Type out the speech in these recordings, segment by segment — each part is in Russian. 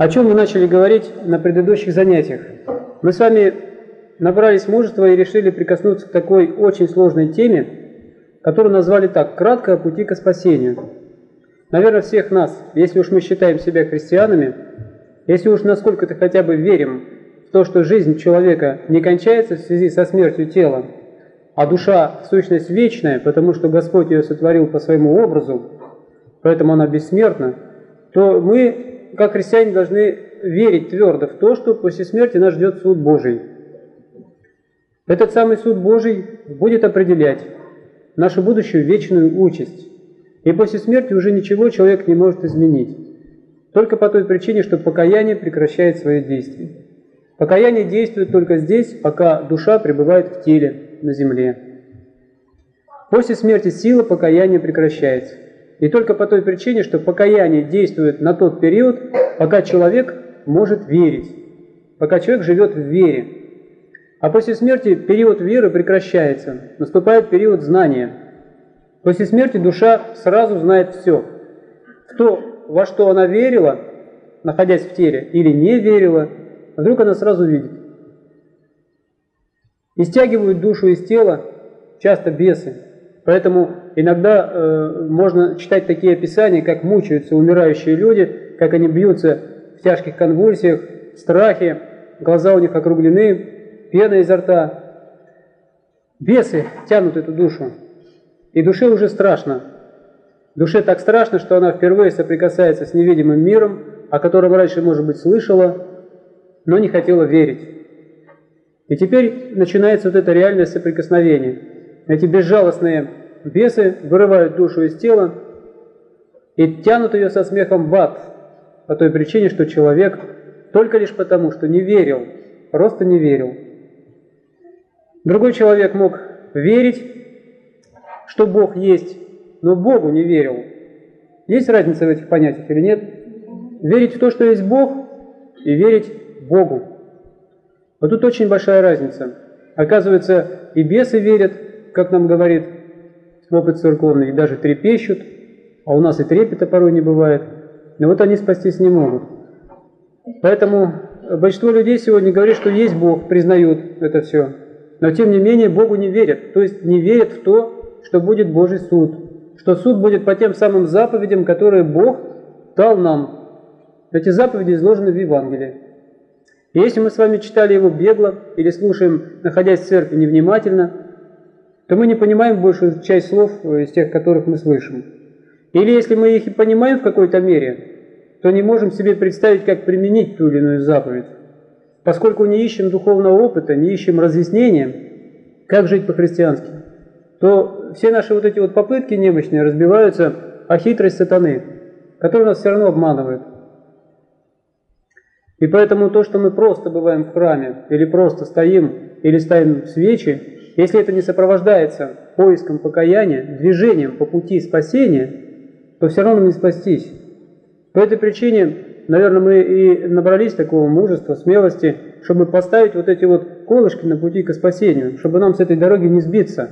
О чем мы начали говорить на предыдущих занятиях? Мы с вами набрались мужества и решили прикоснуться к такой очень сложной теме, которую назвали так: «Кратко о пути к спасению». Наверное, всех нас, если уж мы считаем себя христианами, если уж насколько-то хотя бы верим в то, что жизнь человека не кончается в связи со смертью тела, а душа в сущность вечная, потому что Господь ее сотворил по своему образу, поэтому она бессмертна, то мы, как христиане, должны верить твердо в то, что после смерти нас ждет суд Божий. Этот самый суд Божий будет определять нашу будущую вечную участь. И после смерти уже ничего человек не может изменить. Только по той причине, что покаяние прекращает свое действие. Покаяние действует только здесь, пока душа пребывает в теле, на земле. После смерти сила покаяния прекращается. И только по той причине, что покаяние действует на тот период, пока человек может верить, пока человек живет в вере. А после смерти период веры прекращается, наступает период знания. После смерти душа сразу знает все. В то, во что она верила, находясь в теле, или не верила, вдруг она сразу видит. И стягивают душу из тела часто бесы. Поэтому иногда можно читать такие описания, как мучаются умирающие люди, как они бьются в тяжких конвульсиях, в страхе, глаза у них округлены, пена изо рта. Бесы тянут эту душу. И душе уже страшно. Душе так страшно, что она впервые соприкасается с невидимым миром, о котором раньше, может быть, слышала, но не хотела верить. И теперь начинается вот это реальное соприкосновение. Эти безжалостные бесы вырывают душу из тела и тянут ее со смехом в ад, по той причине, что человек только лишь потому, что не верил, просто не верил. Другой человек мог верить, что Бог есть, но Богу не верил. Есть разница в этих понятиях или нет? Верить в то, что есть Бог, и верить Богу. Вот тут очень большая разница. Оказывается, и бесы верят, как нам говорит опыт церковный, и даже трепещут, а у нас и трепета порой не бывает. Но вот они спастись не могут. Поэтому большинство людей сегодня говорит, что есть Бог, признают это все. Но тем не менее Богу не верят. То есть не верят в то, что будет Божий суд. Что суд будет по тем самым заповедям, которые Бог дал нам. Эти заповеди изложены в Евангелии. И если мы с вами читали его бегло или слушаем, находясь в церкви, невнимательно, то мы не понимаем большую часть слов из тех, которых мы слышим. Или если мы их и понимаем в какой-то мере, то не можем себе представить, как применить ту или иную заповедь. Поскольку не ищем духовного опыта, не ищем разъяснения, как жить по-христиански, то все наши вот эти вот попытки немощные разбиваются о хитрость сатаны, который нас все равно обманывает. И поэтому то, что мы просто бываем в храме, или просто стоим, или ставим свечи, если это не сопровождается поиском покаяния, движением по пути спасения, то все равно не спастись. По этой причине, наверное, мы и набрались такого мужества, смелости, чтобы поставить вот эти вот колышки на пути к спасению, чтобы нам с этой дороги не сбиться.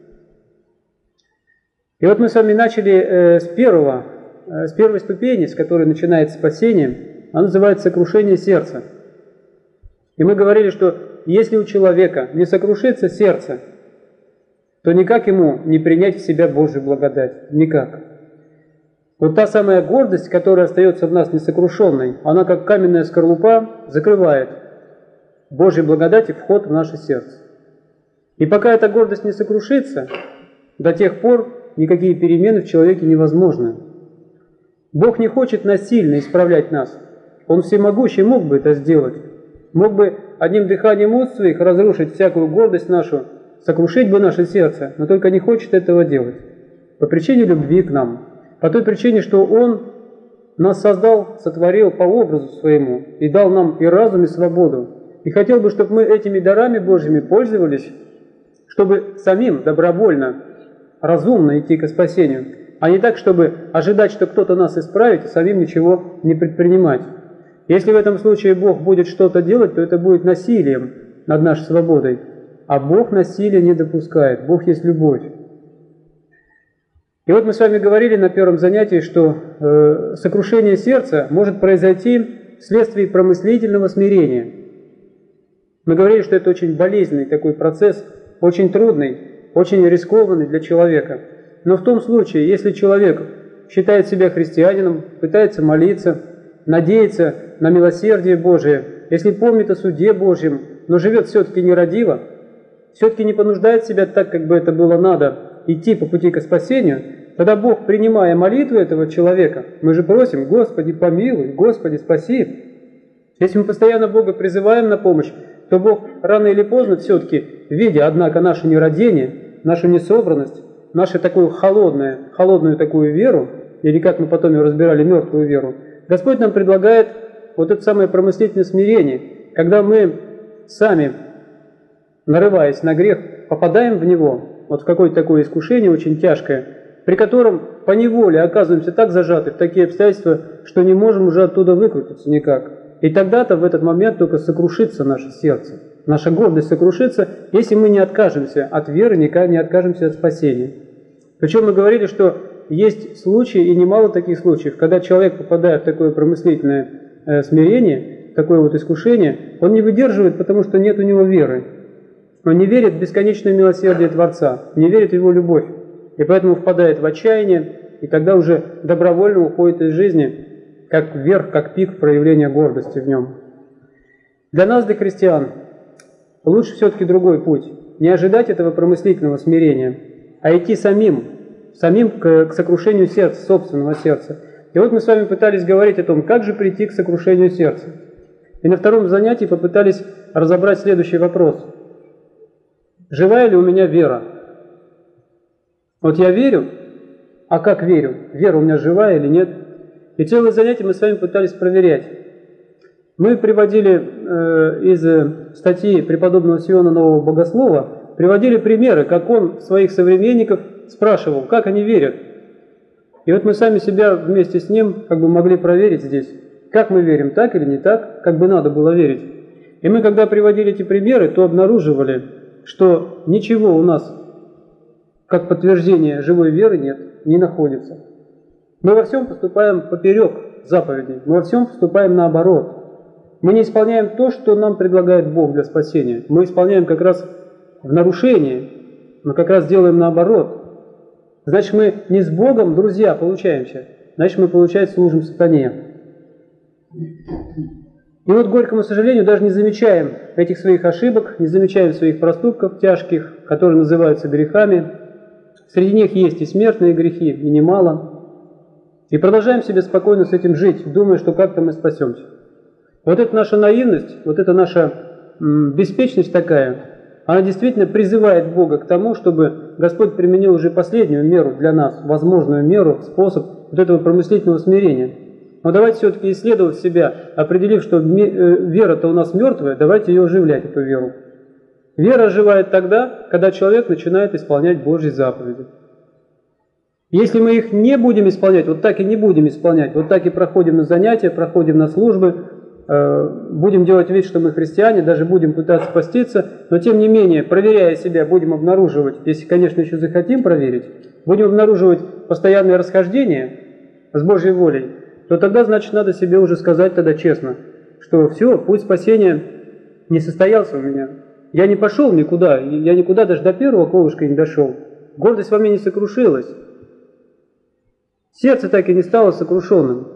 И вот мы с вами начали с первой ступени, с которой начинается спасение. Она называется сокрушение сердца. И мы говорили, что если у человека не сокрушится сердце, то никак ему не принять в себя Божью благодать. Никак. Вот та самая гордость, которая остается в нас несокрушенной, она как каменная скорлупа закрывает Божьей благодати вход в наше сердце. И пока эта гордость не сокрушится, до тех пор никакие перемены в человеке невозможны. Бог не хочет насильно исправлять нас. Он всемогущий мог бы это сделать. Мог бы одним дыханием уст своих разрушить всякую гордость нашу, сокрушить бы наше сердце, но только не хочет этого делать. По причине любви к нам. По той причине, что Он нас создал, сотворил по образу своему и дал нам и разум, и свободу. И хотел бы, чтобы мы этими дарами Божьими пользовались, чтобы самим добровольно, разумно идти к спасению, а не так, чтобы ожидать, что кто-то нас исправит, и самим ничего не предпринимать. Если в этом случае Бог будет что-то делать, то это будет насилием над нашей свободой. А Бог насилия не допускает. Бог есть любовь. И вот мы с вами говорили на первом занятии, что сокрушение сердца может произойти вследствие промыслительного смирения. Мы говорили, что это очень болезненный такой процесс, очень трудный, очень рискованный для человека. Но в том случае, если человек считает себя христианином, пытается молиться, надеется на милосердие Божие, если помнит о суде Божьем, но живет все-таки нерадиво, все-таки не понуждает себя так, как бы это было надо, идти по пути к спасению, тогда Бог, принимая молитву этого человека, мы же просим: «Господи, помилуй, Господи, спаси». Если мы постоянно Бога призываем на помощь, то Бог рано или поздно все-таки, видя, однако, наше нерадение, нашу несобранность, нашу такую холодную такую веру, или, как мы потом ее разбирали, мертвую веру, Господь нам предлагает вот это самое промыслительное смирение, когда мы сами, нарываясь на грех, попадаем в него, вот в какое-то такое искушение очень тяжкое, при котором поневоле оказываемся так зажаты в такие обстоятельства, что не можем уже оттуда выкрутиться никак. И тогда-то в этот момент только сокрушится наше сердце. Наша гордость сокрушится, если мы не откажемся от веры, не откажемся от спасения. Причем мы говорили, что есть случаи, и немало таких случаев, когда человек, попадая в такое промыслительное смирение, такое вот искушение, он не выдерживает, потому что нет у него веры. Он не верит в бесконечное милосердие Творца, не верит в Его любовь, и поэтому впадает в отчаяние, и тогда уже добровольно уходит из жизни, как вверх, как пик проявления гордости в нем. Для нас, для христиан, лучше все-таки другой путь. Не ожидать этого промыслительного смирения, а идти самим к сокрушению сердца, собственного сердца. И вот мы с вами пытались говорить о том, как же прийти к сокрушению сердца. И на втором занятии попытались разобрать следующий вопрос. Живая ли у меня вера? Вот я верю, а как верю? Вера у меня живая или нет? И целое занятие мы с вами пытались проверять. Мы приводили из статьи преподобного Сиона Нового Богослова, приводили примеры, как он своих современников спрашивал, как они верят. И вот мы сами себя вместе с ним как бы могли проверить здесь, как мы верим, так или не так, как бы надо было верить. И мы, когда приводили эти примеры, то обнаруживали, что ничего у нас, как подтверждение живой веры, нет, не находится. Мы во всем поступаем поперек заповедей, мы во всем поступаем наоборот. Мы не исполняем то, что нам предлагает Бог для спасения. Мы исполняем как раз в нарушении, мы как раз делаем наоборот. Значит, мы не с Богом, друзья, получаемся, значит, мы, получается, служим сатане. И вот, к горькому сожалению, даже не замечаем этих своих ошибок, не замечаем своих проступков тяжких, которые называются грехами. Среди них есть и смертные грехи, и немало. И продолжаем себе спокойно с этим жить, думая, что как-то мы спасемся. Вот эта наша наивность, вот эта наша беспечность такая, она действительно призывает Бога к тому, чтобы Господь применил уже последнюю меру для нас, возможную меру, способ вот этого промыслительного смирения. Но давайте все-таки исследовать себя, определив, что вера-то у нас мертвая, давайте ее оживлять, эту веру. Вера оживает тогда, когда человек начинает исполнять Божьи заповеди. Если мы их не будем исполнять, вот так и не будем исполнять, вот так и проходим на занятия, проходим на службы, будем делать вид, что мы христиане, даже будем пытаться поститься, но тем не менее, проверяя себя, будем обнаруживать, если, конечно, еще захотим проверить, будем обнаруживать постоянное расхождение с Божьей волей, то тогда, значит, надо себе уже сказать тогда честно, что все, путь спасения не состоялся у меня. Я не пошел никуда, я никуда даже до первого колышка не дошел. Гордость во мне не сокрушилась. Сердце так и не стало сокрушенным.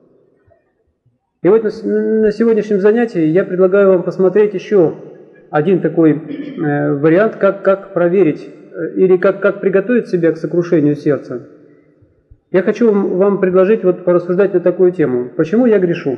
И вот на сегодняшнем занятии я предлагаю вам посмотреть еще один такой вариант, как проверить или как приготовить себя к сокрушению сердца. Я хочу вам предложить вот порассуждать на такую тему. Почему я грешу?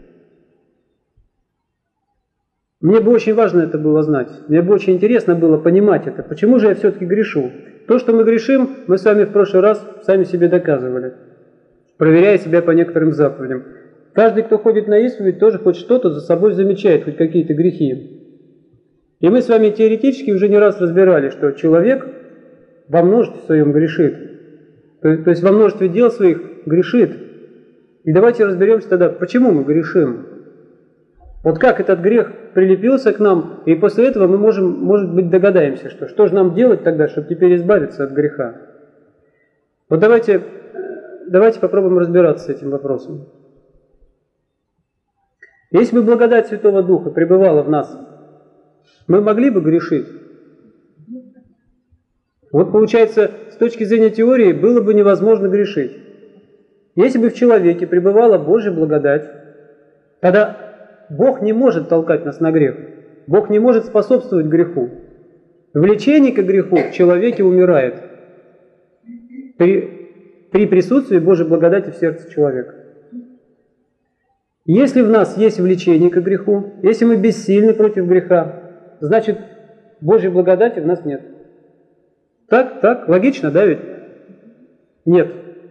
Мне бы очень важно это было знать. Мне бы очень интересно было понимать это. Почему же я все-таки грешу? То, что мы грешим, мы с вами в прошлый раз сами себе доказывали, проверяя себя по некоторым заповедям. Каждый, кто ходит на исповедь, тоже хоть что-то за собой замечает, хоть какие-то грехи. И мы с вами теоретически уже не раз разбирали, что человек во множестве своем грешит. То есть во множестве дел своих грешит. И давайте разберемся тогда, почему мы грешим. Вот как этот грех прилепился к нам, и после этого мы может быть, догадаемся, что же нам делать тогда, чтобы теперь избавиться от греха. Вот давайте попробуем разбираться с этим вопросом. Если бы благодать Святого Духа пребывала в нас, мы могли бы грешить? Вот получается, с точки зрения теории, было бы невозможно грешить. Если бы в человеке пребывала Божья благодать, тогда Бог не может толкать нас на грех. Бог не может способствовать греху. Влечение к греху в человеке умирает при присутствии Божьей благодати в сердце человека. Если в нас есть влечение к греху, если мы бессильны против греха, значит, Божьей благодати в нас нет. Так, логично, да ведь? Нет.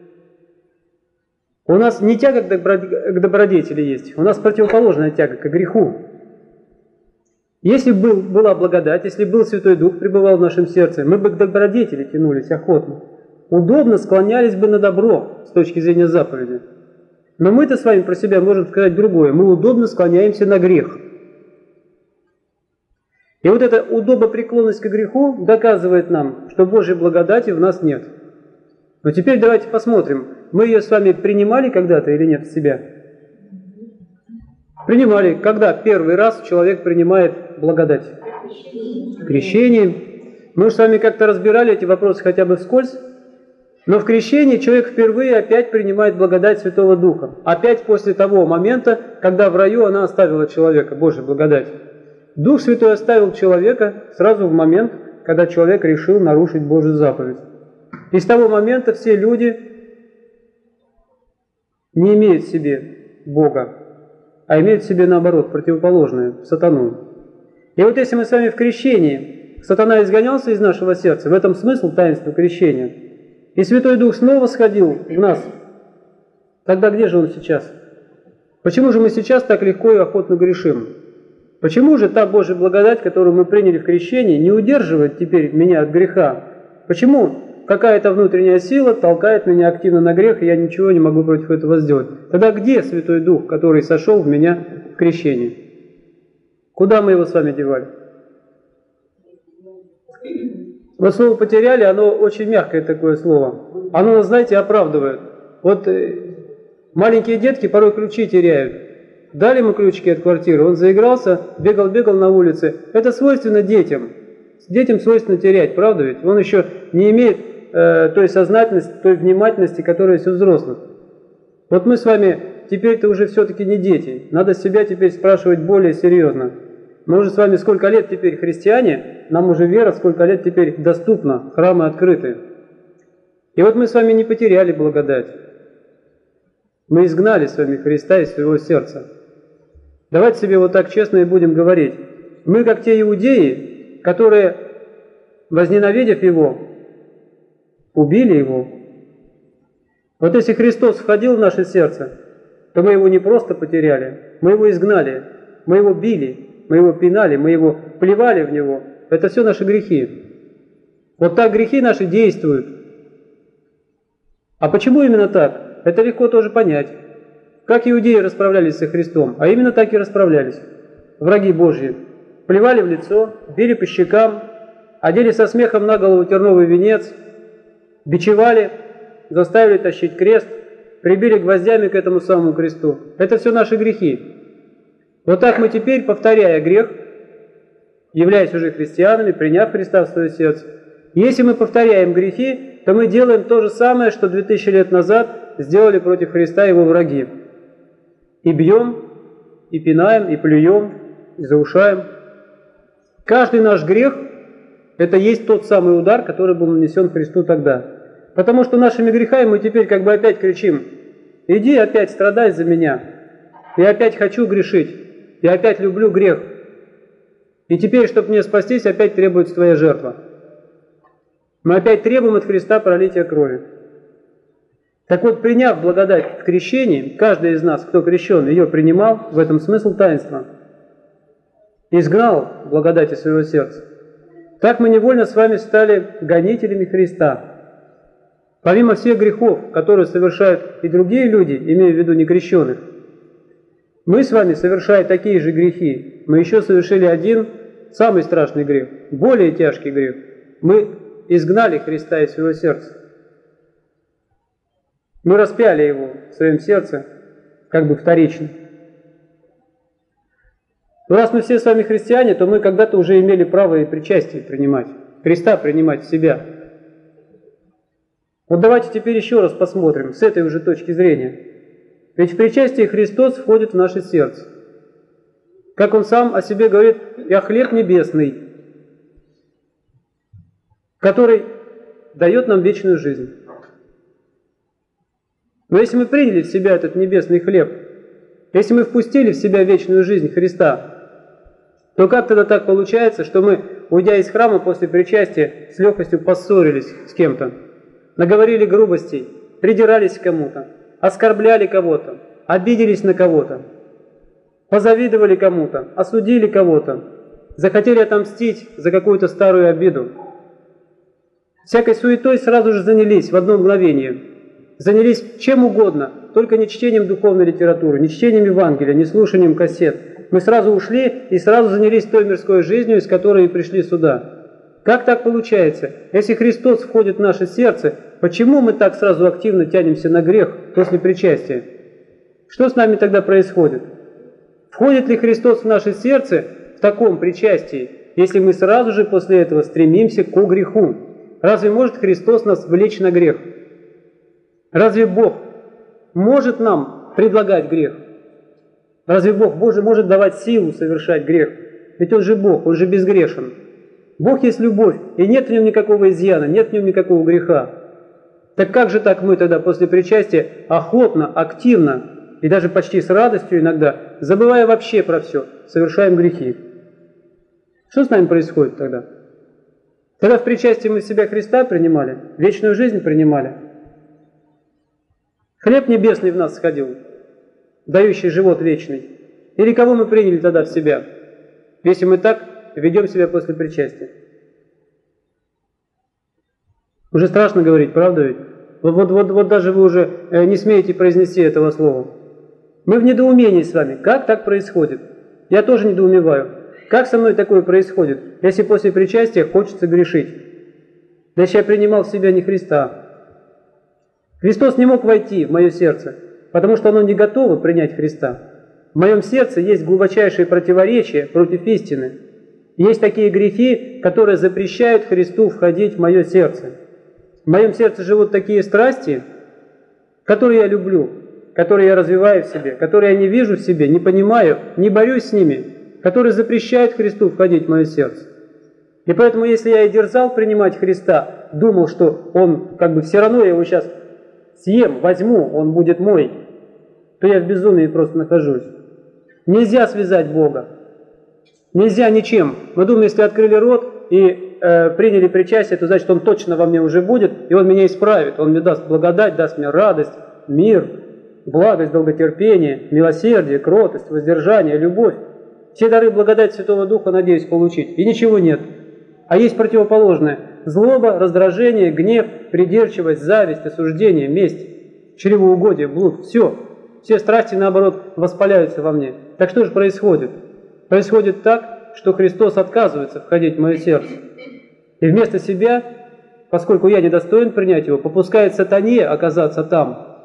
У нас не тяга к добродетели есть, у нас противоположная тяга к греху. Если была благодать, если был Святой Дух, пребывал в нашем сердце, мы бы к добродетели тянулись охотно. Удобно склонялись бы на добро с точки зрения заповеди. Но мы-то с вами про себя можем сказать другое. Мы удобно склоняемся на грех. И вот эта удобопреклонность к греху доказывает нам, что Божьей благодати в нас нет. Но теперь давайте посмотрим, мы ее с вами принимали когда-то или нет в себя? Принимали. Когда первый раз человек принимает благодать? Крещение. Мы с вами как-то разбирали эти вопросы хотя бы вскользь. Но в крещении человек впервые опять принимает благодать Святого Духа. Опять после того момента, когда в раю она оставила человека, Божья благодать. Дух Святой оставил человека сразу в момент, когда человек решил нарушить Божью заповедь. И с того момента все люди не имеют в себе Бога, а имеют в себе, наоборот, противоположное, сатану. И вот если мы с вами в крещении, сатана изгонялся из нашего сердца, в этом смысл таинства крещения, и Святой Дух снова сходил в нас, тогда где же он сейчас? Почему же мы сейчас так легко и охотно грешим? Почему же та Божья благодать, которую мы приняли в крещении, не удерживает теперь меня от греха? Почему какая-то внутренняя сила толкает меня активно на грех, и я ничего не могу против этого сделать? Тогда где Святой Дух, который сошел в меня в крещении? Куда мы его с вами девали? Вот слово «потеряли», оно очень мягкое такое слово. Оно, знаете, оправдывает. Вот маленькие детки порой ключи теряют. Дали ему ключики от квартиры, он заигрался, бегал на улице. Это свойственно детям. Детям свойственно терять, правда ведь? Он еще не имеет той сознательности, той внимательности, которая есть у взрослых. Вот мы с вами теперь-то уже все-таки не дети. Надо себя теперь спрашивать более серьезно. Мы уже с вами сколько лет теперь христиане, нам уже вера сколько лет теперь доступна, храмы открыты. И вот мы с вами не потеряли благодать. Мы изгнали с вами Христа из своего сердца. Давайте себе вот так честно и будем говорить. Мы как те иудеи, которые, возненавидев Его, убили Его. Вот если Христос входил в наше сердце, то мы Его не просто потеряли, мы Его изгнали, мы Его били, мы Его пинали, мы Его плевали в Него. Это все наши грехи. Вот так грехи наши действуют. А почему именно так? Это легко тоже понять. Как иудеи расправлялись со Христом, а именно так и расправлялись. Враги Божьи. Плевали в лицо, били по щекам, одели со смехом на голову терновый венец, бичевали, заставили тащить крест, прибили гвоздями к этому самому кресту. Это все наши грехи. Вот так мы теперь, повторяя грех, являясь уже христианами, приняв Христа в свое сердце, если мы повторяем грехи, то мы делаем то же самое, что 2000 лет назад сделали против Христа его враги. И бьем, и пинаем, и плюем, и заушаем. Каждый наш грех – это есть тот самый удар, который был нанесен Христу тогда. Потому что нашими грехами мы теперь как бы опять кричим: «Иди опять страдай за меня, я опять хочу грешить, я опять люблю грех. И теперь, чтобы мне спастись, опять требуется твоя жертва». Мы опять требуем от Христа пролития крови. Так вот, приняв благодать в крещении, каждый из нас, кто крещен, ее принимал, в этом смысл таинства, изгнал благодать из своего сердца. Так мы невольно с вами стали гонителями Христа. Помимо всех грехов, которые совершают и другие люди, имея в виду некрещенных, мы с вами, совершая такие же грехи, мы еще совершили один самый страшный грех, более тяжкий грех. Мы изгнали Христа из своего сердца. Мы распяли Его в своем сердце, как бы вторично. Но раз мы все с вами христиане, то мы когда-то уже имели право и причастие принимать, Христа принимать в себя. Вот давайте теперь еще раз посмотрим с этой уже точки зрения. Ведь в причастии Христос входит в наше сердце. Как Он сам о себе говорит: «Я хлеб небесный, который дает нам вечную жизнь». Но если мы приняли в себя этот небесный хлеб, если мы впустили в себя вечную жизнь Христа, то как тогда так получается, что мы, уйдя из храма после причастия, с легкостью поссорились с кем-то, наговорили грубостей, придирались к кому-то, оскорбляли кого-то, обиделись на кого-то, позавидовали кому-то, осудили кого-то, захотели отомстить за какую-то старую обиду. Всякой суетой сразу же занялись в одно мгновение. Занялись чем угодно, только не чтением духовной литературы, не чтением Евангелия, не слушанием кассет. Мы сразу ушли и сразу занялись той мирской жизнью, из которой и пришли сюда. Как так получается? Если Христос входит в наше сердце, почему мы так сразу активно тянемся на грех после причастия? Что с нами тогда происходит? Входит ли Христос в наше сердце в таком причастии, если мы сразу же после этого стремимся к греху? Разве может Христос нас влечь на грех? Разве Бог может нам предлагать грех? Разве Бог может давать силу совершать грех? Ведь Он же Бог, Он же безгрешен. Бог есть любовь, и нет в Нем никакого изъяна, нет в Нем никакого греха. Так как же так мы тогда после причастия охотно, активно и даже почти с радостью иногда, забывая вообще про все, совершаем грехи? Что с нами происходит тогда? Тогда в причастии мы в себя Христа принимали, вечную жизнь принимали. Хлеб небесный в нас сходил, дающий живот вечный. Или кого мы приняли тогда в себя, если мы так ведем себя после причастия? Уже страшно говорить, правда ведь? Вот даже вы уже не смеете произнести этого слова. Мы в недоумении с вами. Как так происходит? Я тоже недоумеваю. Как со мной такое происходит, если после причастия хочется грешить? Да если я принимал в себя не Христа. Христос не мог войти в мое сердце, потому что оно не готово принять Христа. В моем сердце есть глубочайшие противоречия против истины. Есть такие грехи, которые запрещают Христу входить в мое сердце. В моем сердце живут такие страсти, которые я люблю, которые я развиваю в себе, которые я не вижу в себе, не понимаю, не борюсь с ними, которые запрещают Христу входить в мое сердце. И поэтому, если я и дерзал принимать Христа, думал, что Он, все равно я его сейчас съем, возьму, Он будет мой, то я в безумии просто нахожусь. Нельзя связать Бога. Нельзя ничем. Мы думаем, если открыли рот и приняли причастие, то значит Он точно во мне уже будет, и Он меня исправит. Он мне даст благодать, даст мне радость, мир, благость, долготерпение, милосердие, кротость, воздержание, любовь. Все дары благодати Святого Духа надеюсь получить. И ничего нет. А есть противоположное. Злоба, раздражение, гнев, придирчивость, зависть, осуждение, месть, чревоугодие, блуд. Все. Все страсти, наоборот, воспаляются во мне. Так что же происходит? Происходит так, что Христос отказывается входить в мое сердце. И вместо себя, поскольку я недостоин принять Его, попускает сатане оказаться там.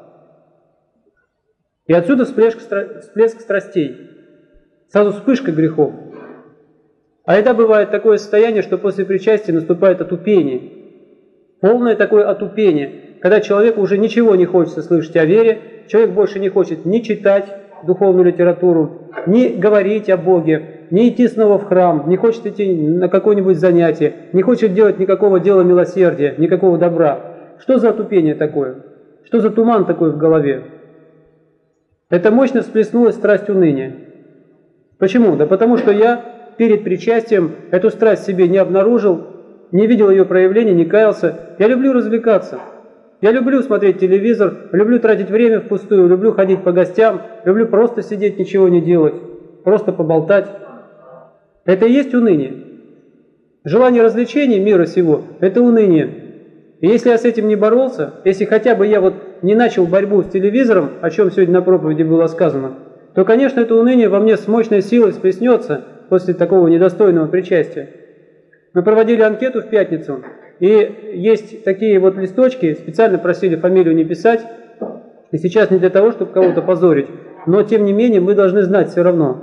И отсюда всплеск страстей. Сразу вспышка грехов. А это бывает такое состояние, что после причастия наступает отупение. Полное такое отупение, когда человеку уже ничего не хочется слышать о вере, человек больше не хочет ни читать духовную литературу, ни говорить о Боге, ни идти снова в храм, не хочет идти на какое-нибудь занятие, не хочет делать никакого дела милосердия, никакого добра. Что за отупение такое? Что за туман такой в голове? Это мощно всплеснулась страсть уныния. Почему? Да потому что я перед причастием эту страсть в себе не обнаружил, не видел ее проявления, не каялся. Я люблю развлекаться. Я люблю смотреть телевизор, люблю тратить время впустую, люблю ходить по гостям, люблю просто сидеть, ничего не делать, просто поболтать. Это и есть уныние. Желание развлечений мира сего – это уныние. И если я с этим не боролся, если хотя бы я не начал борьбу с телевизором, о чем сегодня на проповеди было сказано, то, конечно, это уныние во мне с мощной силой всплеснется после такого недостойного причастия. Мы проводили анкету в пятницу, и есть такие листочки, специально просили фамилию не писать, и сейчас не для того, чтобы кого-то позорить, но, тем не менее, мы должны знать все равно.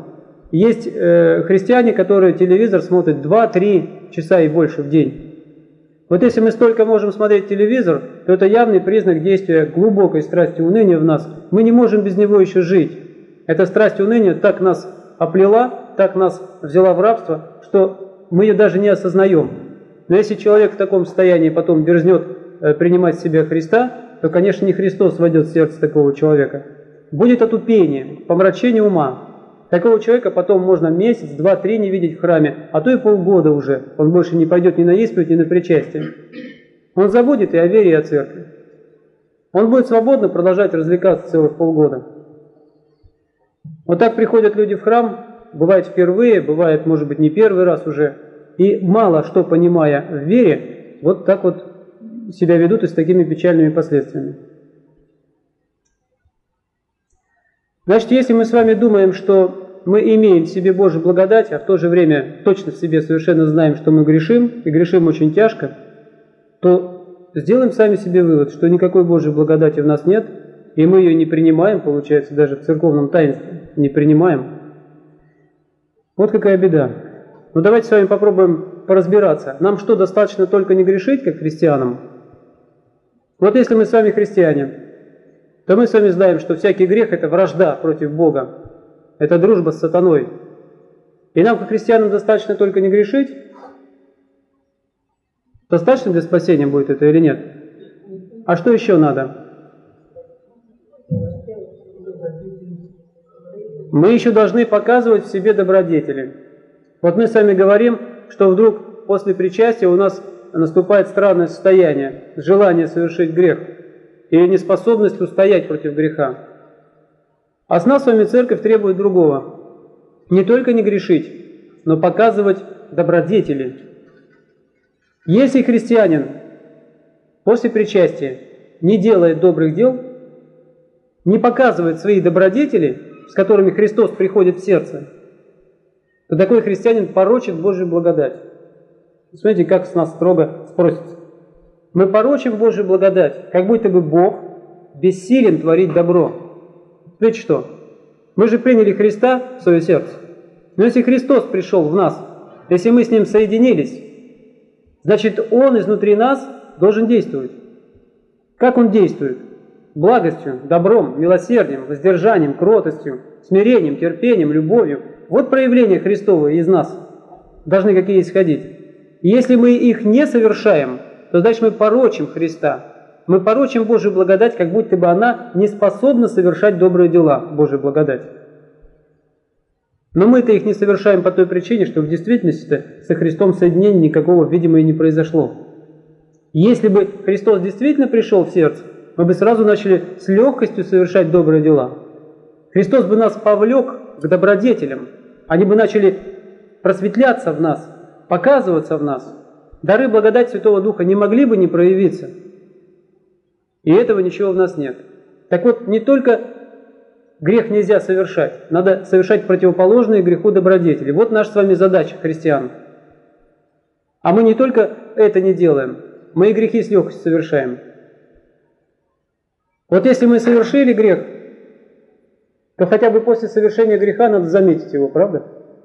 Есть христиане, которые телевизор смотрят 2-3 часа и больше в день. Вот если мы столько можем смотреть телевизор, то это явный признак действия глубокой страсти уныния в нас. Мы не можем без него еще жить. Эта страсть уныния так нас оплела, так нас взяла в рабство, что мы ее даже не осознаем. Но если человек в таком состоянии потом дерзнет принимать в себя Христа, то, конечно, не Христос войдет в сердце такого человека. Будет отупение, помрачение ума. Такого человека потом можно месяц, 2-3 не видеть в храме, а то и полгода уже. Он больше не пойдет ни на исповедь, ни на причастие. Он забудет и о вере, и о церкви. Он будет свободно продолжать развлекаться целых полгода. Вот так приходят люди в храм, бывает впервые, бывает, может быть, не первый раз уже, и мало что понимая в вере, вот так вот себя ведут и с такими печальными последствиями. Значит, если мы с вами думаем, что мы имеем в себе Божью благодать, а в то же время точно в себе совершенно знаем, что мы грешим, и грешим очень тяжко, то сделаем сами себе вывод, что никакой Божьей благодати в нас нет, и мы ее не принимаем, получается, даже в церковном таинстве не принимаем. Вот какая беда. Но давайте с вами попробуем поразбираться. Нам что, достаточно только не грешить, как христианам? Вот если мы с вами христиане, то мы с вами знаем, что всякий грех – это вражда против Бога, это дружба с сатаной. И нам, как христианам, достаточно только не грешить? Достаточно для спасения будет это или нет? А что еще надо? Мы еще должны показывать в себе добродетели. Вот мы с вами говорим, что вдруг после причастия у нас наступает странное состояние, желание совершить грех и неспособность устоять против греха. А с нас с вами церковь требует другого. Не только не грешить, но показывать добродетели. Если христианин после причастия не делает добрых дел, не показывает свои добродетели, с которыми Христос приходит в сердце, то такой христианин порочит Божью благодать. Смотрите, как с нас строго спросится. Мы порочим Божью благодать, как будто бы Бог бессилен творить добро. Ведь что? Мы же приняли Христа в свое сердце. Но если Христос пришел в нас, если мы с Ним соединились, значит, Он изнутри нас должен действовать. Как Он действует? Благостью, добром, милосердием, воздержанием, кротостью, смирением, терпением, любовью. Вот проявления Христовы из нас должны какие исходить. И если мы их не совершаем, то значит мы порочим Христа. Мы порочим Божью благодать, как будто бы она не способна совершать добрые дела, Божья благодать. Но мы-то их не совершаем по той причине, что в действительности со Христом соединения никакого, видимо, и не произошло. Если бы Христос действительно пришел в сердце, мы бы сразу начали с легкостью совершать добрые дела. Христос бы нас повлек к добродетелям, они бы начали просветляться в нас, показываться в нас. Дары благодати Святого Духа не могли бы не проявиться. И этого ничего в нас нет. Так вот, не только грех нельзя совершать, надо совершать противоположные греху добродетели. Вот наша с вами задача, христиан. А мы не только это не делаем, мы и грехи с легкостью совершаем. Вот если мы совершили грех, то хотя бы после совершения греха надо заметить его, правда?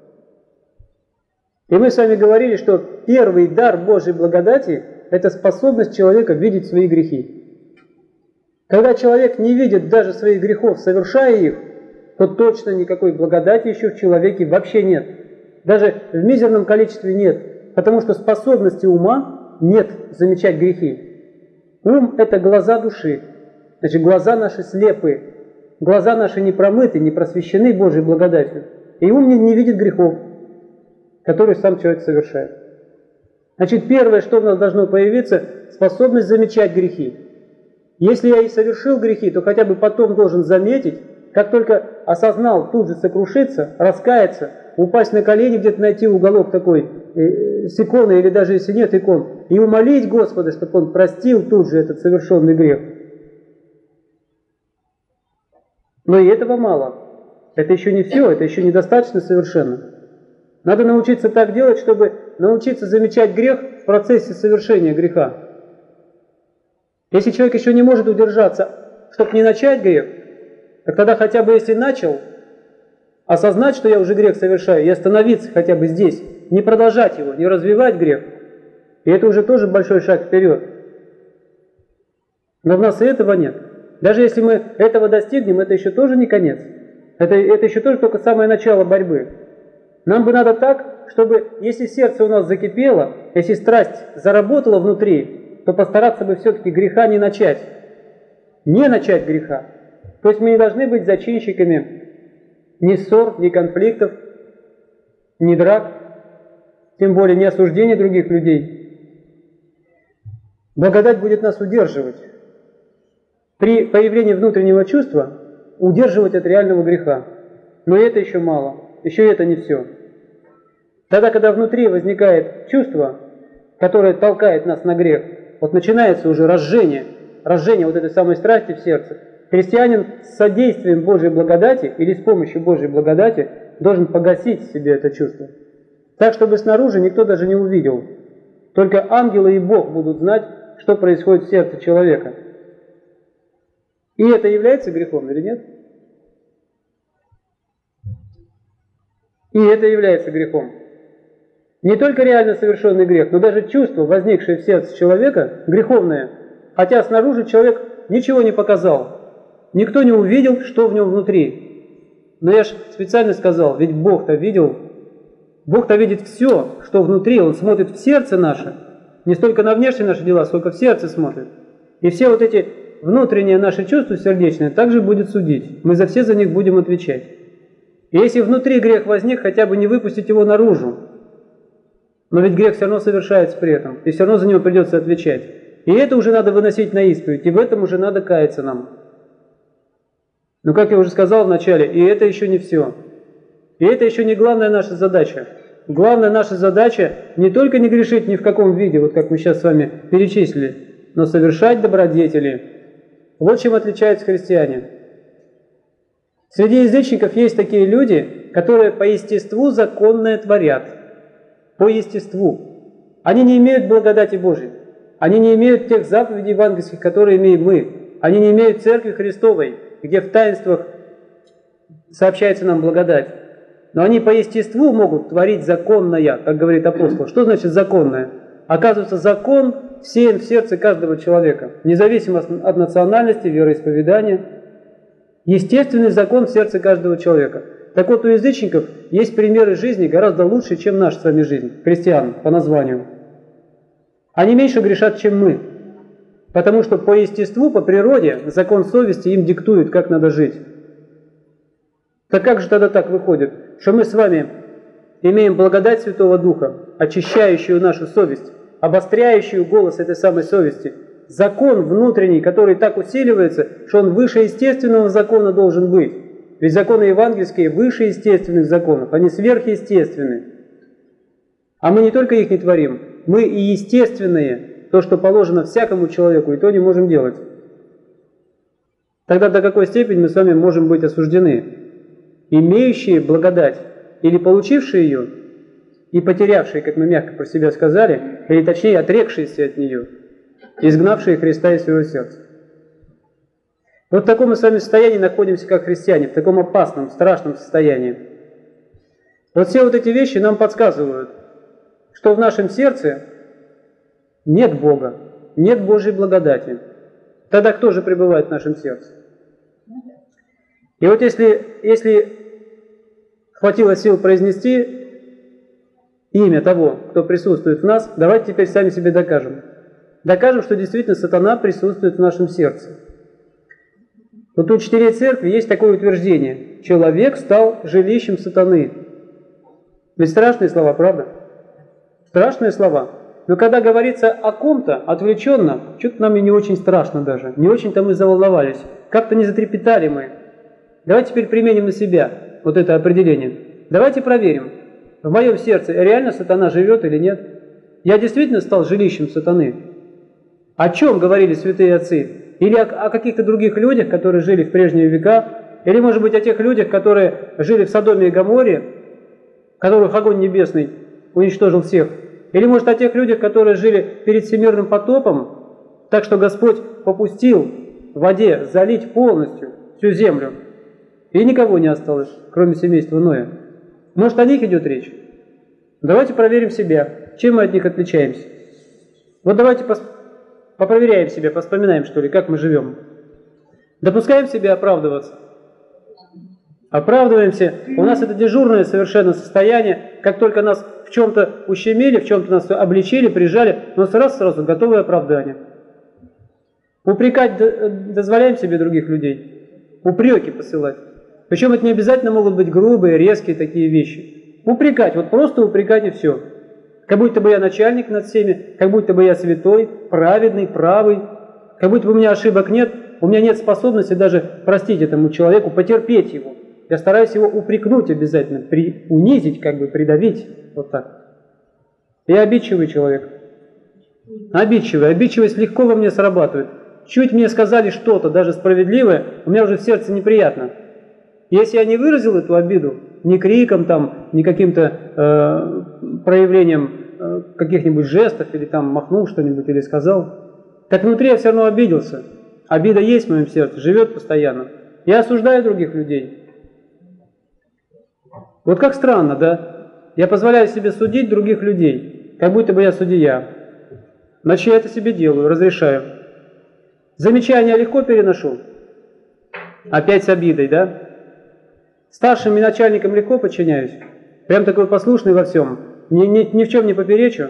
И мы с вами говорили, что первый дар Божьей благодати – это способность человека видеть свои грехи. Когда человек не видит даже своих грехов, совершая их, то точно никакой благодати еще в человеке вообще нет. Даже в мизерном количестве нет, потому что способности ума нет замечать грехи. Ум – это глаза души, значит, глаза наши слепы, глаза наши не промыты, не просвещены Божьей благодатью, и ум не видит грехов, которые сам человек совершает. Значит, первое, что у нас должно появиться – способность замечать грехи. Если я и совершил грехи, то хотя бы потом должен заметить, как только осознал, тут же сокрушиться, раскаяться, упасть на колени, где-то найти уголок такой с иконой, или даже если нет икон, и умолить Господа, чтобы Он простил тут же этот совершенный грех. Но и этого мало. Это еще не все, это еще недостаточно совершенно. Надо научиться так делать, чтобы научиться замечать грех в процессе совершения греха. Если человек еще не может удержаться, чтобы не начать грех, так тогда хотя бы если начал, осознать, что я уже грех совершаю, и остановиться хотя бы здесь, не продолжать его, не развивать грех. И это уже тоже большой шаг вперед. Но в нас и этого нет. Даже если мы этого достигнем, это еще тоже не конец. Это еще тоже только самое начало борьбы. Нам бы надо так, чтобы, если сердце у нас закипело, если страсть заработала внутри, то постараться бы все-таки греха не начать. Не начать греха. То есть мы не должны быть зачинщиками ни ссор, ни конфликтов, ни драк, тем более ни осуждения других людей. Благодать будет нас удерживать. При появлении внутреннего чувства удерживать от реального греха. Но это еще мало. Еще это не все. Тогда, когда внутри возникает чувство, которое толкает нас на грех, вот начинается уже разжение вот этой самой страсти в сердце, христианин с содействием Божьей благодати или с помощью Божьей благодати должен погасить в себе это чувство. Так, чтобы снаружи никто даже не увидел. Только ангелы и Бог будут знать, что происходит в сердце человека. И это является грехом или нет? И это является грехом. Не только реально совершенный грех, но даже чувство, возникшее в сердце человека, греховное, хотя снаружи человек ничего не показал. Никто не увидел, что в нем внутри. Но я же специально сказал, ведь Бог-то видел, Бог-то видит все, что внутри, Он смотрит в сердце наше, не столько на внешние наши дела, сколько в сердце смотрит. И все вот эти внутренние наши чувства сердечные также будет судить. Мы за них будем отвечать. И если внутри грех возник, хотя бы не выпустить его наружу. Но ведь грех все равно совершается при этом, и все равно за него придется отвечать. И это уже надо выносить на исповедь, и в этом уже надо каяться нам. Но, как я уже сказал вначале, и это еще не все. И это еще не главная наша задача. Главная наша задача не только не грешить ни в каком виде, вот как мы сейчас с вами перечислили, но совершать добродетели. Вот чем отличаются христиане. Среди язычников есть такие люди, которые по естеству законное творят. По естеству. Они не имеют благодати Божией. Они не имеют тех заповедей евангельских, которые имеем мы. Они не имеют Церкви Христовой, где в таинствах сообщается нам благодать. Но они по естеству могут творить законное, как говорит апостол. Что значит законное? Оказывается, закон всеян в сердце каждого человека, независимо от национальности, вероисповедания. Естественный закон в сердце каждого человека. Так вот, у язычников есть примеры жизни гораздо лучше, чем наша с вами жизнь, христиан по названию. Они меньше грешат, чем мы, потому что по естеству, по природе, закон совести им диктует, как надо жить. Так как же тогда так выходит, что мы с вами имеем благодать Святого Духа, очищающую нашу совесть, обостряющую голос этой самой совести, закон внутренний, который так усиливается, что он выше естественного закона должен быть. Ведь законы евангельские выше естественных законов, они сверхъестественны. А мы не только их не творим, мы и естественные, то, что положено всякому человеку, и то не можем делать. Тогда до какой степени мы с вами можем быть осуждены? Имеющие благодать или получившие ее, и потерявшие, как мы мягко про себя сказали, или точнее отрекшиеся от нее, изгнавшие Христа из своего сердца. Вот в таком мы с вами состоянии находимся, как христиане, в таком опасном, страшном состоянии. Вот все вот эти вещи нам подсказывают, что в нашем сердце нет Бога, нет Божьей благодати. Тогда кто же пребывает в нашем сердце? И вот если хватило сил произнести имя того, кто присутствует в нас, давайте теперь сами себе докажем. Докажем, что действительно сатана присутствует в нашем сердце. Вот у учителей церкви есть такое утверждение: человек стал жилищем сатаны. Ведь страшные слова, правда? Страшные слова. Но когда говорится о ком-то отвлеченно, что-то нам и не очень страшно даже. Не очень-то мы заволновались. Как-то не затрепетали мы. Давайте теперь применим на себя вот это определение. Давайте проверим, в моем сердце реально сатана живет или нет. Я действительно стал жилищем сатаны. О чем говорили святые отцы? Или о каких-то других людях, которые жили в прежние века? Или, может быть, о тех людях, которые жили в Содоме и Гоморре, которых огонь небесный уничтожил всех? Или, может, о тех людях, которые жили перед всемирным потопом, так что Господь попустил в воде залить полностью всю землю? И никого не осталось, кроме семейства Ноя. Может, о них идет речь? Давайте проверим себя, чем мы от них отличаемся. Вот давайте попроверяем себя, поспоминаем, что ли, как мы живем. Допускаем себя оправдываться. Оправдываемся. У нас это дежурное совершенно состояние. Как только нас в чем-то ущемили, в чем-то нас обличили, прижали, но сразу готовое оправдание. Упрекать дозволяем себе других людей. Упреки посылать. Причем это не обязательно могут быть грубые, резкие такие вещи. Упрекать, вот просто упрекать и все. Как будто бы я начальник над всеми, как будто бы я святой, праведный, правый, как будто бы у меня ошибок нет, у меня нет способности даже простить этому человеку, потерпеть его. Я стараюсь его упрекнуть обязательно, унизить, как бы придавить, вот так. Я обидчивый человек. Обидчивый. Обидчивость легко во мне срабатывает. Чуть мне сказали что-то, даже справедливое, у меня уже в сердце неприятно. Если я не выразил эту обиду, ни криком, там, ни каким-то проявлением каких-нибудь жестов, или там махнул что-нибудь, или сказал, так внутри я все равно обиделся. Обида есть в моем сердце, живет постоянно. Я осуждаю других людей. Вот как странно, да? Я позволяю себе судить других людей, как будто бы я судья. Значит, я это себе делаю, разрешаю. Замечания легко переношу. Опять с обидой, да? Старшим и начальникам легко подчиняюсь. Прям такой послушный во всем. Ни в чем не поперечу.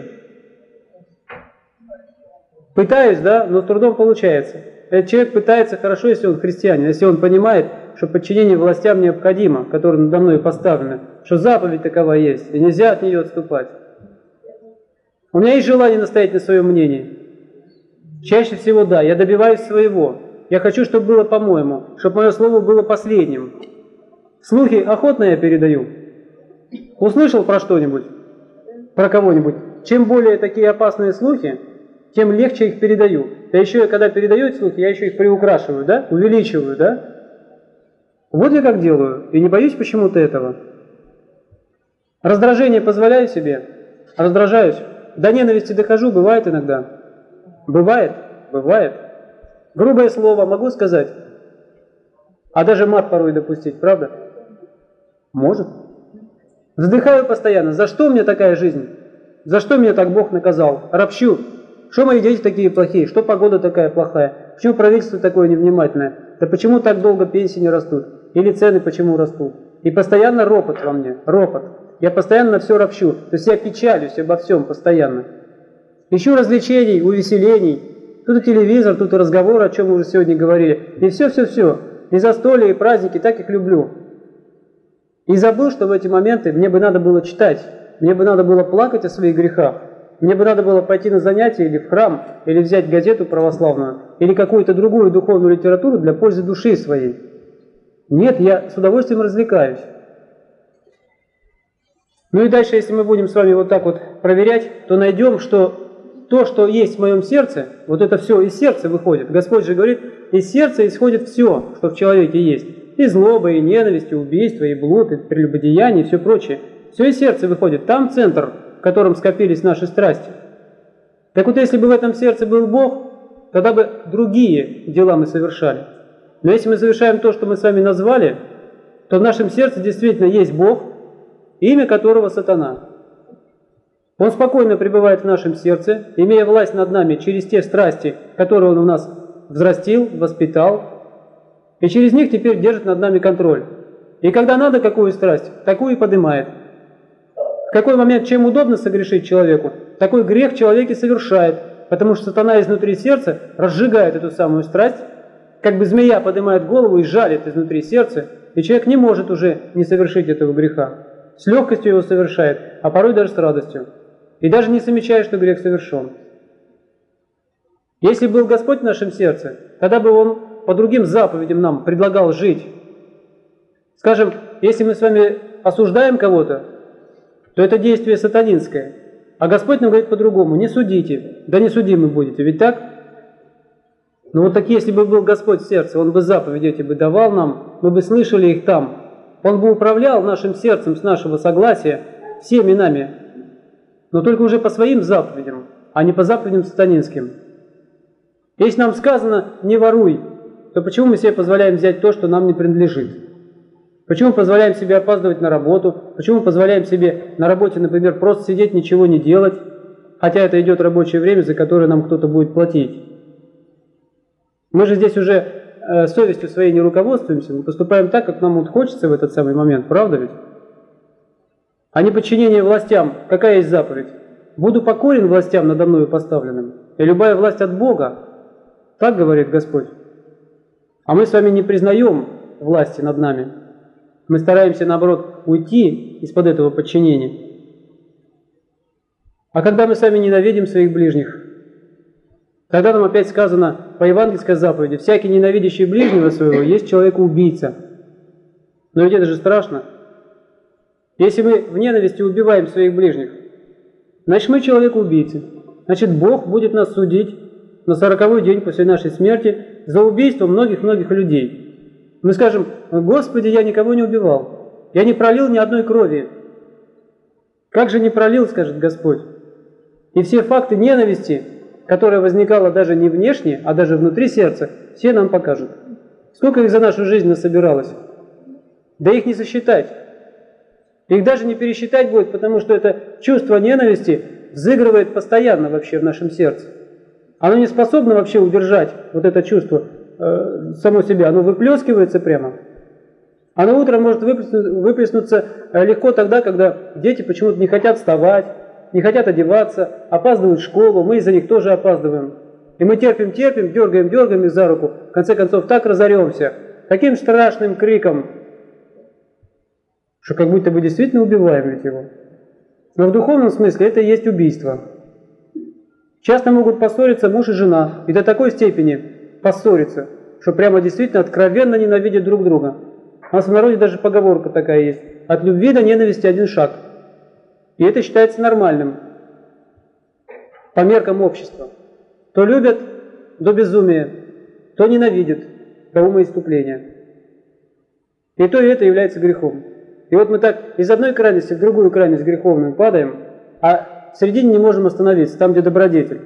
Пытаюсь, да, но с трудом получается. Этот человек пытается хорошо, если он христианин, если он понимает, что подчинение властям необходимо, которое надо мной поставлено, что заповедь такова есть, и нельзя от нее отступать. У меня есть желание настоять на своем мнении. Чаще всего да, я добиваюсь своего. Я хочу, чтобы было по-моему, чтобы мое слово было последним. Слухи охотно я передаю. Услышал про что-нибудь, про кого-нибудь. Чем более такие опасные слухи, тем легче их передаю. Да еще я, когда передаю эти слухи, я еще их приукрашиваю, да, увеличиваю, да. Вот я как делаю, и не боюсь почему-то этого. Раздражение позволяю себе, раздражаюсь. До ненависти дохожу, бывает иногда. Бывает. Грубое слово могу сказать, а даже мат порой допустить, правда? Может. Вздыхаю постоянно. За что мне такая жизнь? За что меня так Бог наказал? Ропщу. Что мои дети такие плохие? Что погода такая плохая? Почему правительство такое невнимательное? Да почему так долго пенсии не растут? Или цены почему растут? И постоянно ропот во мне. Ропот. Я постоянно на все ропщу. То есть я печалюсь обо всем постоянно. Ищу развлечений, увеселений. Тут и телевизор, тут и разговор, о чем мы уже сегодня говорили. И все. И застолья, и праздники, так их люблю. И забыл, что в эти моменты мне бы надо было читать. Мне бы надо было плакать о своих грехах. Мне бы надо было пойти на занятия или в храм, или взять газету православную, или какую-то другую духовную литературу для пользы души своей. Нет, я с удовольствием развлекаюсь. Ну и дальше, если мы будем с вами вот так вот проверять, то найдем, что то, что есть в моем сердце, вот это все из сердца выходит. Господь же говорит, из сердца исходит все, что в человеке есть. И злоба, и ненависть, и убийство, и блуд, и прелюбодеяние, и все прочее. Все из сердца выходит. Там центр, в котором скопились наши страсти. Так вот, если бы в этом сердце был Бог, тогда бы другие дела мы совершали. Но если мы совершаем то, что мы с вами назвали, то в нашем сердце действительно есть Бог, имя которого Сатана. Он спокойно пребывает в нашем сердце, имея власть над нами через те страсти, которые Он у нас взрастил, воспитал, и через них теперь держит над нами контроль. И когда надо какую страсть, такую и поднимает. В какой момент, чем удобно согрешить человеку, такой грех в человеке совершает, потому что Сатана изнутри сердца разжигает эту самую страсть, как бы змея поднимает голову и жалит изнутри сердца, и человек не может уже не совершить этого греха. С легкостью его совершает, а порой даже с радостью. И даже не замечая, что грех совершен. Если был Господь в нашем сердце, тогда бы Он по другим заповедям нам предлагал жить. Скажем, если мы с вами осуждаем кого-то, то это действие сатанинское. А Господь нам говорит по-другому: не судите, да не судимы будете, ведь так? Но вот так, если бы был Господь в сердце, Он бы заповеди эти бы давал нам, мы бы слышали их там. Он бы управлял нашим сердцем с нашего согласия всеми нами, но только уже по своим заповедям, а не по заповедям сатанинским. Если нам сказано «не воруй», то почему мы себе позволяем взять то, что нам не принадлежит? Почему мы позволяем себе опаздывать на работу? Почему мы позволяем себе на работе, например, просто сидеть, ничего не делать, хотя это идет рабочее время, за которое нам кто-то будет платить? Мы же здесь уже совестью своей не руководствуемся, мы поступаем так, как нам вот хочется в этот самый момент, правда ведь? А не подчинение властям. Какая есть заповедь? «Буду покорен властям надо мною поставленным, и любая власть от Бога». Так говорит Господь. А мы с вами не признаем власти над нами. Мы стараемся, наоборот, уйти из-под этого подчинения. А когда мы сами ненавидим своих ближних, тогда нам опять сказано по евангельской заповеди: «Всякий ненавидящий ближнего своего есть человека-убийца». Но ведь это же страшно. Если мы в ненависти убиваем своих ближних, значит, мы человек-убийцы. Значит, Бог будет нас судить на 40-й день после нашей смерти за убийство многих-многих людей. Мы скажем: «Господи, я никого не убивал, я не пролил ни одной крови». Как же не пролил, скажет Господь. И все факты ненависти, которая возникала даже не внешне, а даже внутри сердца, все нам покажут. Сколько их за нашу жизнь насобиралось? Да их не сосчитать. Их даже не пересчитать будет, потому что это чувство ненависти взыгрывает постоянно вообще в нашем сердце. Оно не способно вообще удержать вот это чувство само себя. Оно выплескивается прямо. Оно утром может выплеснуться легко тогда, когда дети почему-то не хотят вставать, не хотят одеваться, опаздывают в школу, мы из-за них тоже опаздываем. И мы терпим, дергаем их за руку, в конце концов так разоремся, таким страшным криком, что как будто бы действительно убиваем ведь его. Но в духовном смысле это и есть убийство. Часто могут поссориться муж и жена, и до такой степени поссориться, что прямо действительно откровенно ненавидят друг друга. У нас в народе даже поговорка такая есть: «От любви до ненависти один шаг». И это считается нормальным по меркам общества. То любят до безумия, то ненавидят до умоиступления. И то, и это является грехом. И вот мы так из одной крайности в другую крайность греховную падаем, а в середине не можем остановиться, там, где добродетель.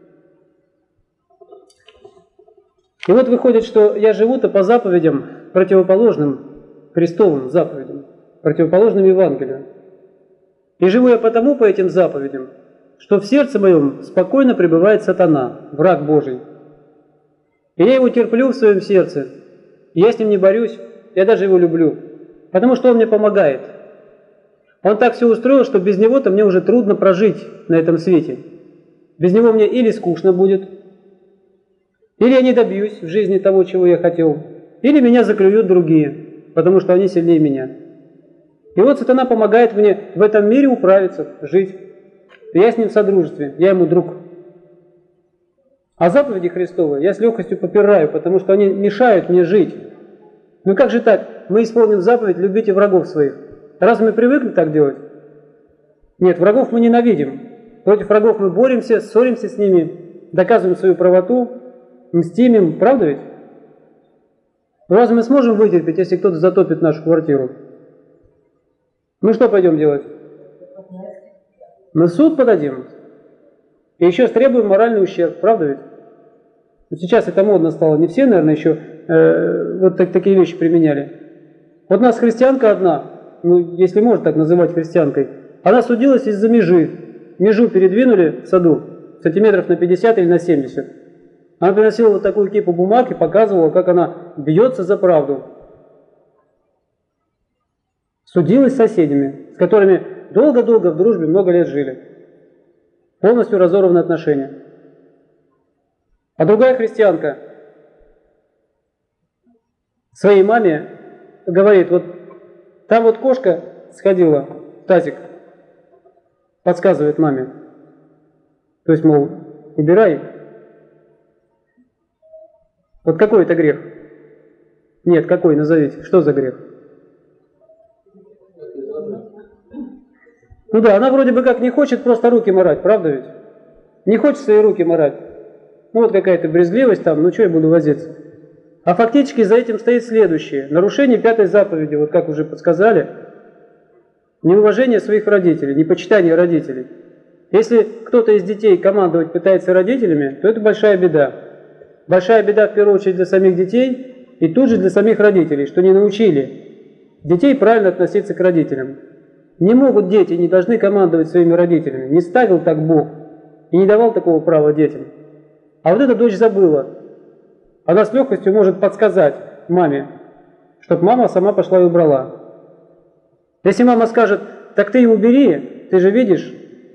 И вот выходит, что я живу-то по заповедям, противоположным Христовым заповедям, противоположным Евангелию. И живу я потому по этим заповедям, что в сердце моем спокойно пребывает сатана, враг Божий. И я его терплю в своем сердце, и я с ним не борюсь, я даже его люблю, потому что он мне помогает. Он так все устроил, что без него-то мне уже трудно прожить на этом свете. Без него мне или скучно будет, или я не добьюсь в жизни того, чего я хотел, или меня заклюют другие, потому что они сильнее меня. И вот сатана помогает мне в этом мире управиться, жить. И я с ним в содружестве, я ему друг. А заповеди Христовы я с легкостью попираю, потому что они мешают мне жить. Ну как же так? Мы исполним заповедь «любите врагов своих». Разве мы привыкли так делать? Нет, врагов мы ненавидим. Против врагов мы боремся, ссоримся с ними, доказываем свою правоту, мстим им, правда ведь? Разве мы сможем вытерпеть, если кто-то затопит нашу квартиру? Мы что пойдем делать? Мы в суд подадим. И еще требуем моральный ущерб, правда ведь? Но сейчас это модно стало. Не все, наверное, еще вот такие вещи применяли. Вот у нас христианка одна, ну, если можно так называть христианкой, она судилась из-за межи. Межу передвинули в саду сантиметров на 50 или на 70. Она приносила вот такую кипу бумаг и показывала, как она бьется за правду. Судилась с соседями, с которыми долго-долго в дружбе много лет жили. Полностью разорваны отношения. А другая христианка своей маме говорит: вот там вот кошка сходила в тазик, подсказывает маме. То есть, мол, убирай. Вот какой это грех? Нет, какой, назовите. Что за грех? Ну да, она вроде бы как не хочет просто руки марать, правда ведь? Не хочет свои руки марать. Ну вот какая-то брезгливость там, ну что я буду возиться? А фактически за этим стоит следующее. Нарушение 5-й заповеди, вот как уже подсказали. Неуважение своих родителей, непочитание родителей. Если кто-то из детей командовать пытается родителями, то это большая беда. Большая беда в первую очередь для самих детей и тут же для самих родителей, что не научили детей правильно относиться к родителям. Не могут дети, не должны командовать своими родителями. Не ставил так Бог и не давал такого права детям. А вот эта дочь забыла. Она с легкостью может подсказать маме, чтобы мама сама пошла и убрала. Если мама скажет, так ты и убери, ты же видишь,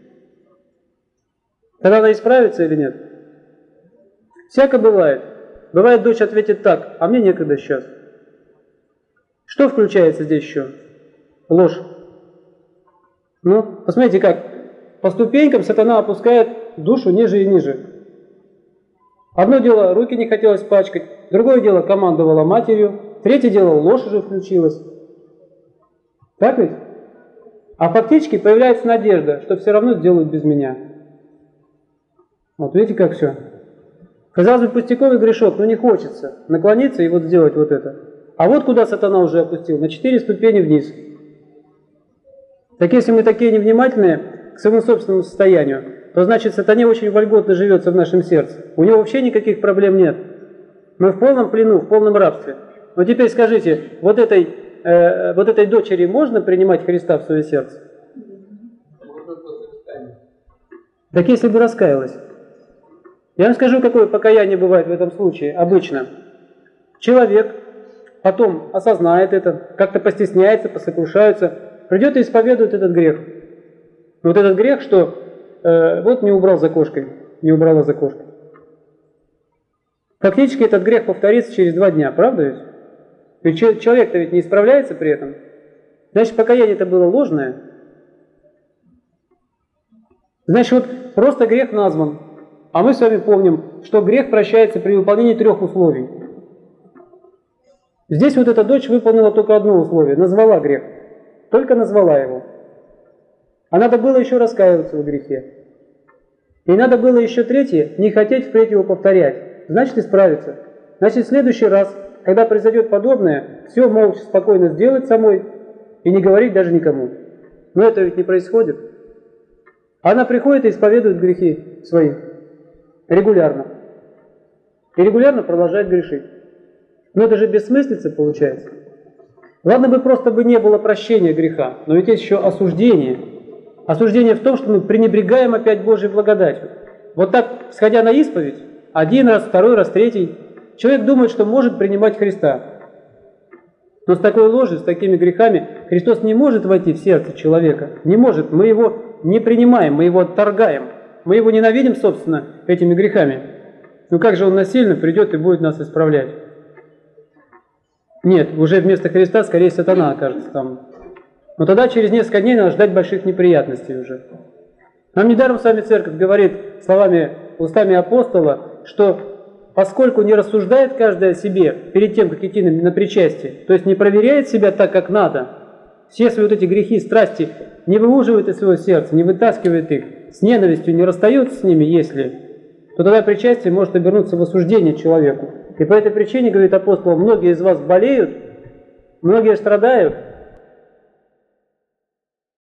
тогда она исправится или нет? Всяко бывает. Бывает, дочь ответит так, а мне некогда сейчас. Что включается здесь еще? Ложь. Ну, посмотрите как. По ступенькам сатана опускает душу ниже и ниже. Одно дело, руки не хотелось пачкать, другое дело, командовала матерью, третье дело, ложь уже включилась. Так ведь? А фактически появляется надежда, что все равно сделают без меня. Вот видите, как все. Казалось бы, пустяковый грешок, но не хочется наклониться и вот сделать вот это. А вот куда сатана уже опустил, на 4 ступени вниз. Так если мы такие невнимательные к своему собственному состоянию, то значит сатане очень вольготно живется в нашем сердце. У него вообще никаких проблем нет. Мы в полном плену, в полном рабстве. Но теперь скажите, вот этой дочери можно принимать Христа в свое сердце? Так если бы раскаялась. Я вам скажу, какое покаяние бывает в этом случае обычно. Человек потом осознает это, как-то постесняется, посокрушается, придет и исповедует этот грех. Вот этот грех, что вот не убрал за кошкой, не убрала за кошкой. Фактически этот грех повторится через 2 дня, правда ведь? Ведь человек-то ведь не исправляется при этом. Значит, покаяние-то было ложное. Значит, вот просто грех назван. А мы с вами помним, что грех прощается при выполнении 3 условий. Здесь вот эта дочь выполнила только одно условие, назвала грех. Только назвала его. А надо было еще раскаиваться в грехе. И надо было еще 3, не хотеть впредь его повторять. Значит, исправиться. Значит, в следующий раз, когда произойдет подобное, все молча, спокойно сделать самой и не говорить даже никому. Но это ведь не происходит. Она приходит и исповедует грехи свои регулярно. И регулярно продолжает грешить. Но это же бессмыслица получается. Ладно бы просто не было прощения греха, но ведь есть еще осуждение. Осуждение в том, что мы пренебрегаем опять Божьей благодатью. Вот так, сходя на исповедь, 1 раз, 2 раз, 3, человек думает, что может принимать Христа. Но с такой ложью, с такими грехами Христос не может войти в сердце человека. Не может. Мы его не принимаем, мы его отторгаем. Мы его ненавидим, собственно, этими грехами. Ну как же он насильно придет и будет нас исправлять? Нет, уже вместо Христа скорее сатана окажется там. Но тогда через несколько дней надо ждать больших неприятностей уже. Нам недаром с вами церковь говорит устами апостола, что поскольку не рассуждает каждый о себе перед тем, как идти на причастие, то есть не проверяет себя так, как надо, все свои вот эти грехи, страсти не выуживает из своего сердца, не вытаскивает их, с ненавистью не расстается с ними, то тогда причастие может обернуться в осуждение человеку. И по этой причине, говорит апостол, многие из вас болеют, многие страдают,